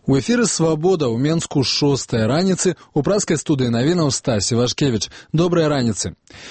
У эфіры «Свабода» ў Менску 6 раніцы, у праскай студыі навінаў Стась Івашкевіч. Добрай раніцы.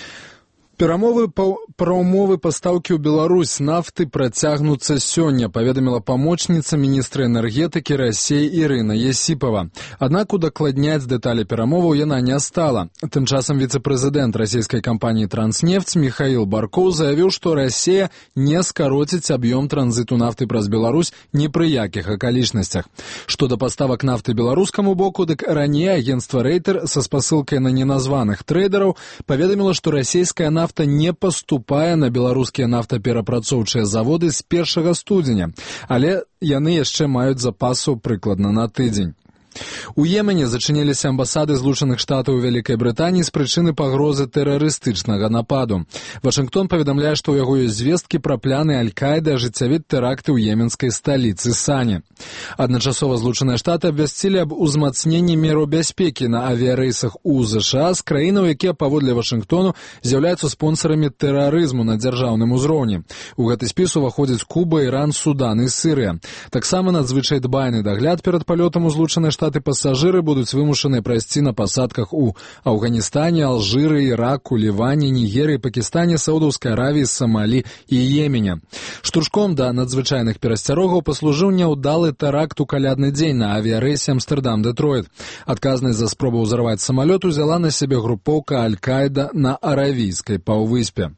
Перамовы пра ўмовы пастаўкі ў Беларусь нафты працягнуцца сёння, паведаміла памочніца міністра энергетыкі Расіі Ірына Есіпова. Аднак удакладняць дэталі перамоваў яна не стала. Тым часам віцэ-прэзідэнт расійскай кампаніі «Транснефть» Михаил Баркоў заявіў, што Расія не скароціць аб'ём транзіту нафты праз Беларусь ні пры якіх акалічнасцях. Што да паставак нафты беларускаму боку, дык раней агенцтва «Рейтер» са спасылкай на неназваных трэйдераў паведаміла, што расійская нафта не паступае на беларускія нафтаперапрацоўчыя заводы з 1 студзеня, але яны яшчэ маюць запасаў прыкладна на тыдзень. У Йемене зачыніліся амбасады Злучаных Штатаў у Вялікай Брытаніі з прычыны пагрозы тэрарыстычнага нападу. Вашынгтон паведамляе, што ў яго ёсць звесткі пра пляны Аль-Каіды ажыццявіць тэракты ў йеменскай сталіцы Сані. Адначасова Злучаныя Штаты абвясцілі аб узмацненні мераў бяспекі на авіярэйсах у ЗША з краінаў, якія паводле Вашынгтону з'яўляюцца спонсарамі тэрарызму на дзяржаўным узроўні. У гэты спіс уваходзяць Куба, Іран, Судан і Сірыя. Таксама надзвычай дбайны дагляд перад палётам у Злучаныя Штаты пасажыры будуць вымушаны прайсці на пасадках у Афганістане, Алжыры, Іраку, Ліване, Нігерыі, Пакістане, Саудаўскай Аравіі, Самалі і Йемене. Штуршком да надзвычайных перасцярогаў паслужыў няўдалы тэракт у калядны дзень на авіярэйсе Амстэрдам-Дэтройт. Адказнасць за спробу ўзарваць самалёт узяла на сябе групоўка Аль-Каіда на Аравійскай паўвыспе.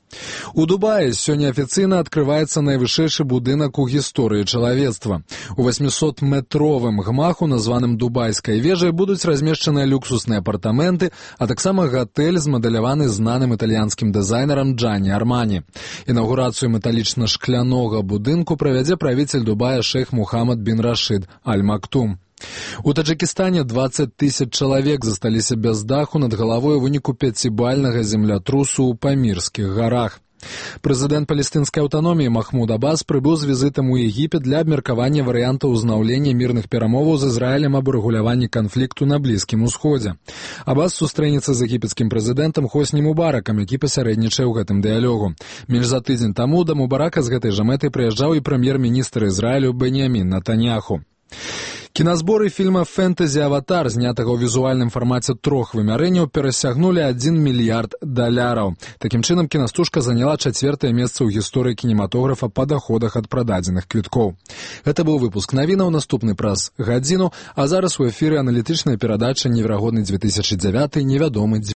У Дубаі сёння афіцыйна адкрываецца найвышэйшы будынак у гісторыі чалавецтва. У 800-метровым гмаху, названым Дубайскай вежай, будуць размешчаныя люксусныя апартаменты, а таксама гатэль, змадэляваны знаным італьянскім дызайнерам Джанні Армані. Інаўгурацыю металічна-шклянога будынку правядзе правіцель Дубая шэйх Мухаммад бін Рашид Аль Мактум. У Таджикистане 20 000 чалавек засталіся без даху над галавой у выніку 5-бальнага землятрусу ў Памірскіх гарах. Прэзідэнт палестынскай аўтаноміі Махмуд Аббас прыбыў з візітам у Егіпет для абмеркавання варыянтаў узнаўлення мірных перамоваў з Ізраілем аб урэгуляванні канфлікту на Блізкім Усходзе. Аббас сустрэнецца з егіпецкім прэзідэнтам Хосні Мубаракам, які пасярэднічае ў гэтым дыялогу. Менш за тыдзень таму да Мубарака з гэтай жа мэтай прыязджаў і прэм'ер-міністр Ізраілю Беньямін Нетаньяху. Кіназборы фільма «Фэнтэзі Аватар», знятага ў візуальным фармаце 3 вымярэнняў, перасягнулі $1 мільярд. Такім чынам, кінастужка заняла 4-е месца ў гісторыі кінематографа па доходах ад прададзеных квіткоў. Гэта быў выпуск навінаў, наступны праз гадзіну, а зараз у эфіры аналітычная перадача «Неверагодны 2009, невядомы